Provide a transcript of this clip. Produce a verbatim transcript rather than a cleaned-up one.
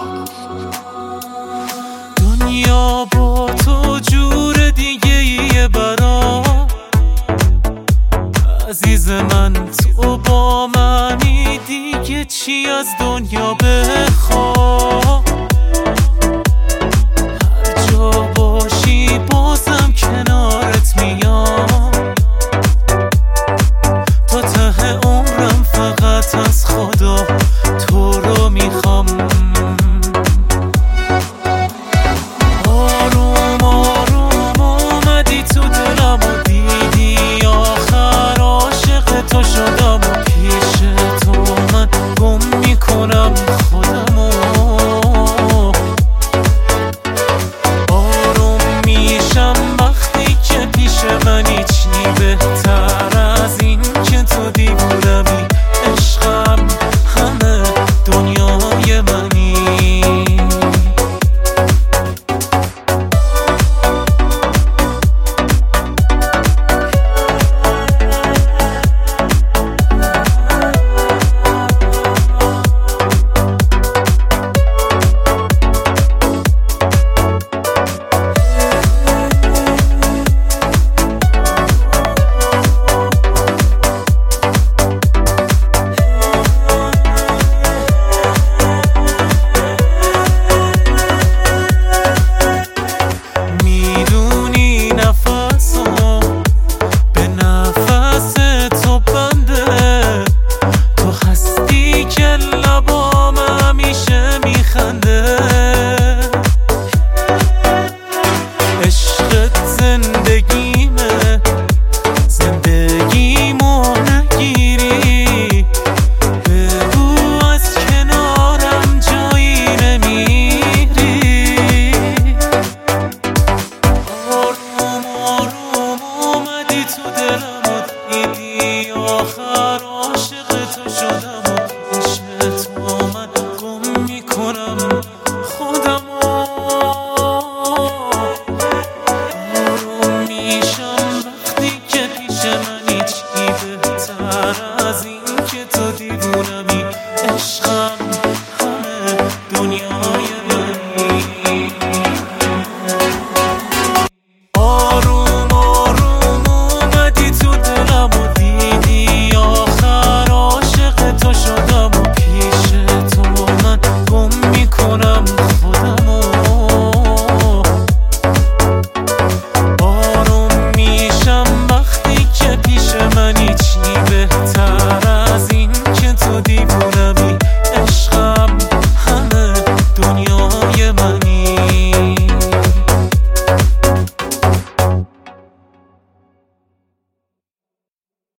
دنیا با تو جور دیگه ایه برام عزیز من، تو با منی دیگه چی از دنیا بخوام. هر جا باشی بازم کنارت میام، تا ته عمرم فقط از خدا تو رو میخوام. آروم آروم اومدی تو دلم و دیدی آخر عاشق تو شدم و پیش تو من گم میکنم خودمو. آروم میشم وقتی که پیش منی، چی بهتر از این که تو دیوونمی، عشقم همه دنیای منی. عشقت زندگیمه، زندگیمو نگیری، بگو از کنارم جایی نمیری. آروم آروم اومدی تو دلم و دیدی آخر عاشق تو شدم و پیش تو من گم میکنم خودمو. از این که تو دیوونمی، عشقم همه دنیای منی. آروم آروم اومدی تو دلم و دیدی آخر عاشق تو شدم و پیش تو من گم میکنم